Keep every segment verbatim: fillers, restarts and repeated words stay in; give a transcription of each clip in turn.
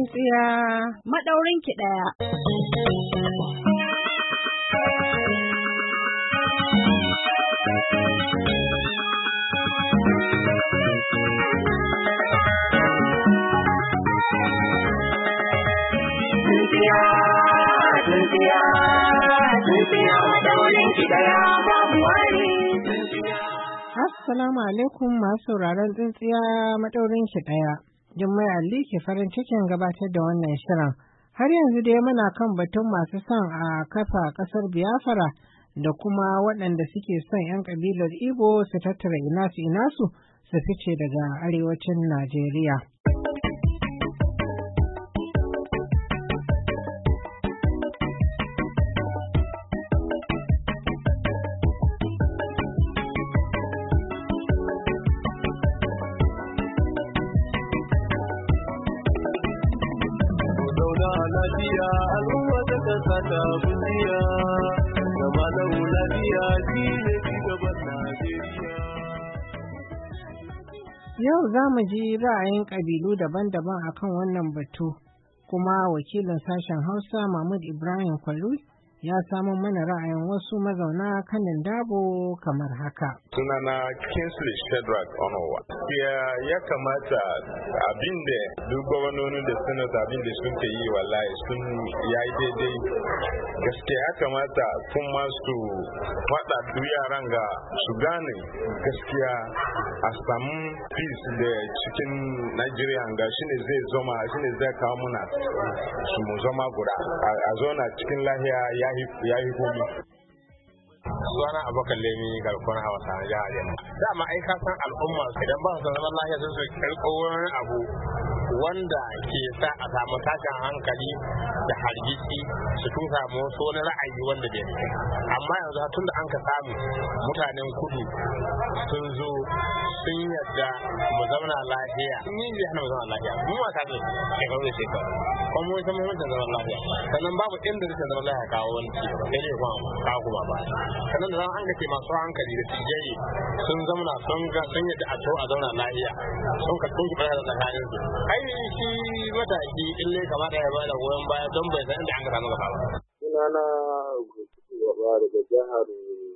Tsintsiya maɗaurin ki ɗaya. Tsintsiya, tsintsiya, tsintsiya maɗaurin ki ɗaya babu wani. Assalamu alaikum masu sauraron Tsintsiya maɗaurin ki ɗaya. Jummai Ali ke farin cikin gabatar da wannan shirin. Har yanzu dai muna kan batun masu son a kafa ƙasar Biafra da kuma waɗanda suke son 'yan ƙabilar Igbo su tattara inasu inasu su fice daga arewacin Najeriya. Al'umma ta kasa ta kujiya, zama da lafiya shi ne cigaban Najeriya. Yau za mu ji ra'ayin ƙabilu daban-daban akan wannan batu, kuma wakilin sashen Hausa Mahmud Ibrahim Kwalu ya samu mana ra'ayin wasu mazauna kanin dabo kamar haka. Sunana Kingsley Shedrack Onowa. Ya, ya kamata abin da duk gwamnoni da senate abin da sun ke yi wallahi sun yayi daidai. Gaskiya ya kamata kuma su faɗa duk yaran ga su gane gaskiya a samu peace da cikin Nigeria ga shine zai zama shine zai kawo muna su mu zama guda a zona cikin lahiya ya yi komi. Suwana abokan lemi garkuwar hausa na jihar Yana. Dama ai ka san al'umma idan ba su zaman lafiya sun su karɓo wani abu wanda ke sa a samu tashin hankali da hargitsi su tun samu wasu wani ra'ayi wanda bai kai. Amma yanzu tun da an ka samu mutanen kudu sun zo sun yadda mu zauna lafiya. Sun yi zai hana mu zauna lafiya. Mu ma kaje shekaru da shekaru. Kuma mun san muhimmancin zaman lafiya. Sannan babu inda rashin zaman lafiya kawo wani ci gaba. Sai dai kuma kawo kuma ba. Sannan da an gace masu hankali da tijjani sun zauna sun ga sun yadda a to a zauna lafiya. Sun ka tunki bada da tsakanin su. Ai shi mataki in ne kamata ya bada goyon baya don bai san inda an ga samu gaba ba. Sunana gaba daga jihar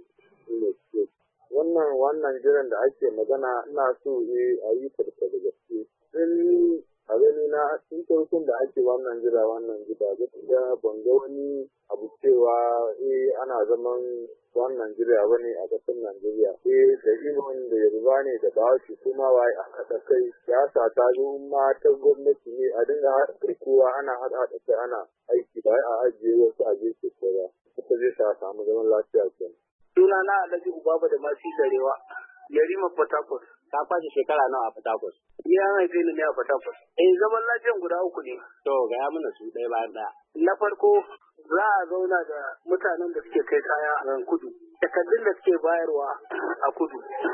wannan wannan jiran da ake magana ina so a yi tarka da gaske. Sun a gani na tun farkon da ake wannan jira wannan gida gaskiya ban ga wani abu cewa eh ana zaman wannan jira bane a ƙasar Najeriya. Eh da Igbo da Yoruba ne da Bahaushe kuma wai a haɗa kai siyasa ta zo ma ta gwamnati ne a dinga haɗa kai kowa ana haɗa kai ana aiki ba a ajiye wasu a gefe ko ba. Ita zai sa samu zaman lafiya kenan. Sunana Alhaji Ubaba da Masi Garewa, Yarima Port Harcourt. Ta kwashe shekara nawa a Port Harcourt? Ni an haife ni ne a Port Harcourt. Eh zaman lafiyan guda uku ne. To gaya mana su ɗaya bayan ɗaya. Na farko za a zauna da mutanen da suke kai kaya a kudu. Takardun da suke bayarwa a kudu.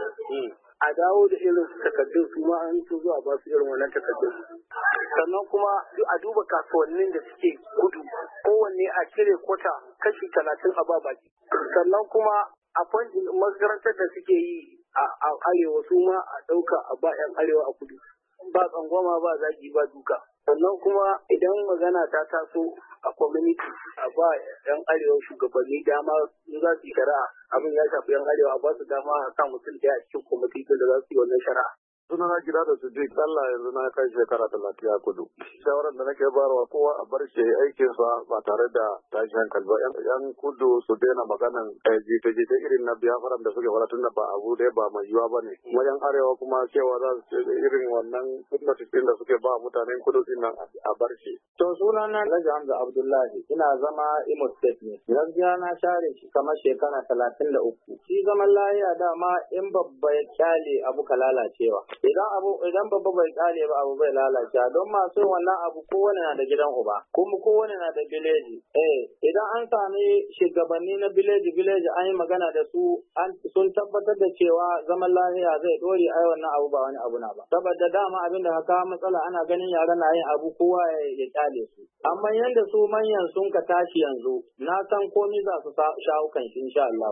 A dawo da irin takardun su ma an so zuwa ba su irin wannan takardun. Sannan kuma a duba kasuwannin da suke kudu. Kowanne a cire kwata kashi talatin a ba baki. Sannan kuma a makarantar da suke yi a arewa su ma a ɗauka a ba 'yan arewa a kudu. Ba tsangwama ba zagi ba duka. Sannan kuma idan magana ta taso a community a ba 'yan arewa shugabanni dama in za su yi shari'a abin ya shafi 'yan arewa a ba su dama a sa mutum ɗaya a cikin kwamiti da za su yi wannan shari'a. Suna na gida da su duk Allah yanzu na kai shekara talatin a kudu. Shawarar da nake bayarwa kowa a bar shi aikin sa ba tare da tashin hankali ba. Yan kudu su daina maganan jita-jita irin na Biafran da suke fara tunda ba abu dai ba mai yiwa ba ne. Kuma yan arewa kuma cewa za su irin wannan notice din da suke ba mutanen kudu din nan a bar shi. To suna na Alhaji Hamza Abdullahi ina zama Imo State ne. Gaskiya na share shi kamar shekara talatin da uku. Shi zaman lahiya dama in babba ya kyale abu ka lalacewa. Idan abu idan babba bai kare ba abu bai lalace don masu wannan abu kowane na da gidan uba kuma kowane na da bileji eh idan an sami shugabanni na bileji bileji an yi magana da su an sun tabbatar da cewa zaman lafiya zai dore ai wannan abu ba wani abu na ba saboda dama abin da haka matsala ana ganin yara na yin abu kowa ya kyale su amma yanda su manyan sun ka tashi yanzu na san komai za su shawo kan shi insha Allah.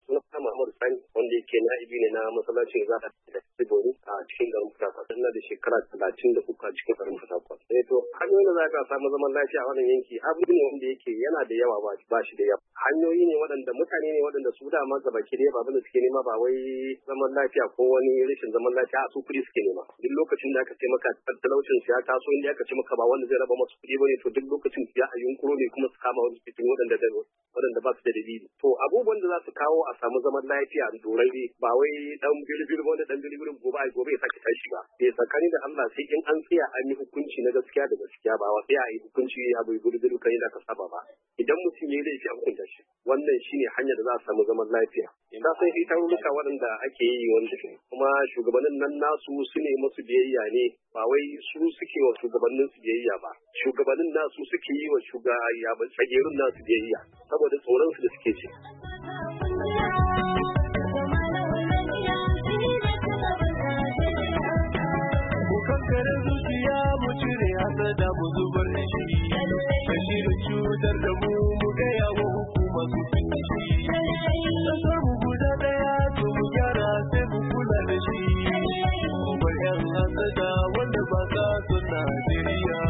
suna Muhammadu Sani wanda yake na'ibi ne na masallacin Zata da Sibori a cikin garin Fatakwal. Ina da shekara talatin da uku a cikin garin Fatakwal. Eh to hanyoyin da za ka samu zaman lafiya a wannan yanki abu ne wanda yake yana da yawa ba shi da yawa. Hanyoyi ne waɗanda mutane ne waɗanda su dama gaba ki dai ba abin da suke nema ba wai zaman lafiya ko wani rashin zaman lafiya a su kuɗi suke nema. Duk lokacin da aka ce maka talaucin su ya taso inda aka ce maka ba wanda zai raba masu kuɗi bane to duk lokacin su ya a yunkuro ne kuma su kama wani fitin waɗanda da waɗanda ba su da dalili. To abubuwan da za su kawo a samu zaman lafiya a dorai ba wai dan bilbil wanda dan bilbil gobe ai gobe ya sake tashi ba. Eh tsakani da Allah sai in an tsaya an yi hukunci na gaskiya da gaskiya ba wa sai a yi hukunci abu bilbil kai da ka saba ba. Idan mutum ya yi laifi a hukunta shi. Wannan shine hanyar da za a samu zaman lafiya. Idan sai ita ruka waɗanda ake yi wanda kuma shugabannin nan nasu su ne musu biyayya ne ba wai su suke wa shugabannin su biyayya ba. Shugabannin nasu suke yi wa shugaban tsagerun nasu biyayya saboda tsoron su da suke ci. Kankare zuciya mu cire hasada mu zubar da shi, kashirin cutar da mu mu gaya wa hukuma su fi shi. Ta samu guda daya to mu gyara sai mu kula da shi, mu bar yan hasada wanda ba sa son Najeriya.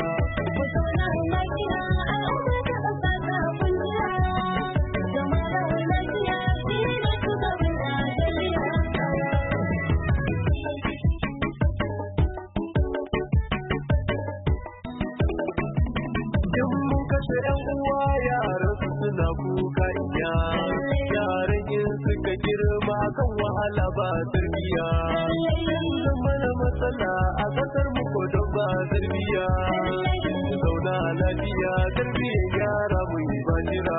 Suna kuka iya yaran yin suka girma kan wahala ba tarbiyya sun mana matsala a kasar mu ko don ba tarbiyya zauna lafiya tarbiyyar yara mu yi ba jira.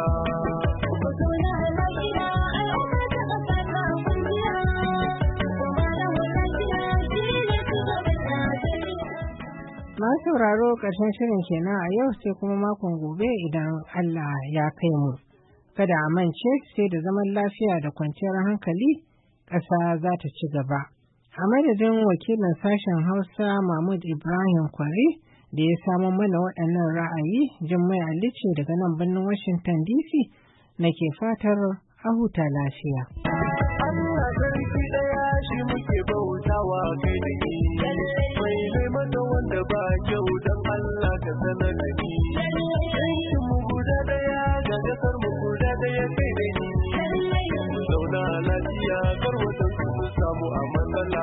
Masu sauraro ƙarshen shirin kenan a yau sai kuma makon gobe idan Allah ya kai mu. Kada a mance sai da zaman lafiya da kwanciyar hankali ƙasa za ta ci gaba. A madadin wakilin sashen Hausa Mahmud Ibrahim Kwari da ya samo mana waɗannan ra'ayi Jummai Ali ce daga nan birnin Washington D C nake fatar a huta lafiya. Allah sarki ɗaya shi muke bautawa kai da ke mai mai mata wanda ba kyau don Allah ka sanar da ni. Yankin mu guda ɗaya ga gasar mu guda ɗaya kai da ni. Mu zauna lafiya kar wata su samu a matsala.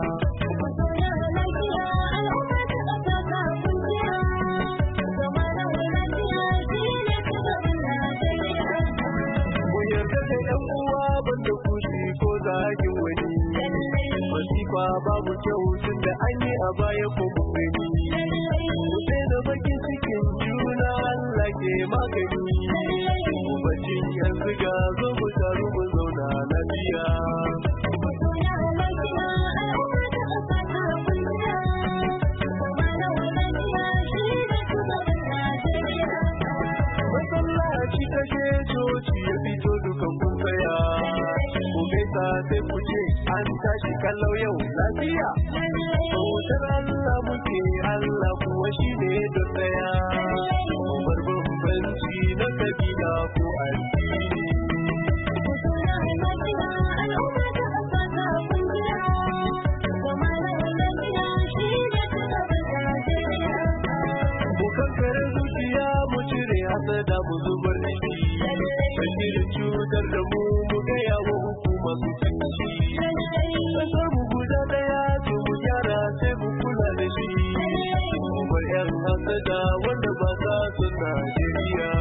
Mu yarda da ƴan uwa banda kushi ko zagin wani. Masifa babu kyau tun da an yi a baya ko mu gani. Mu daina bakin cikin juna Allah ke magani. Mu bacci yanzu ga zo mu taru mu zauna lafiya. Masallaci kashe coci ya fito dukan kun tsaya. Ku gaisa sai ku ce an tashi kallau yau lafiya. Bautar Allah muke Allah kuwa shi ne don tsaya. Bar bambanci na kabila ko addini. Mu kankare zuciya mu cire hasada mu zubar da shi. Bashirin cutar da mu mu gaya wa hukuma su ci shi. Kasar mu guda daya to mu gyara sai mu kula da shi. Mu bar yan hasada wanda ba sa son Najeriya.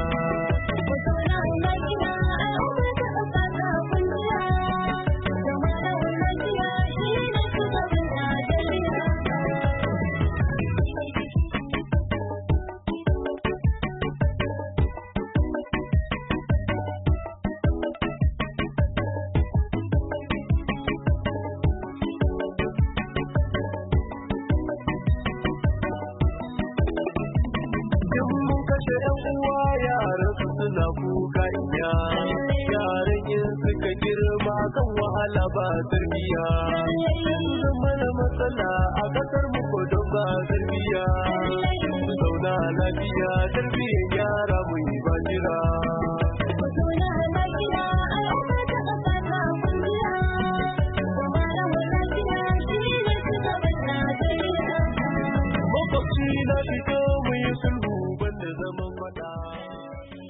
Suna kuka iya yaran yin suka girma kan wahala ba tarbiyya sun mana matsala a kasar mu ko don ba tarbiyya zauna lafiya tarbiyyar yara mu yi ba jira. lokaci na fito mu yi sulhu banda zaman faɗa.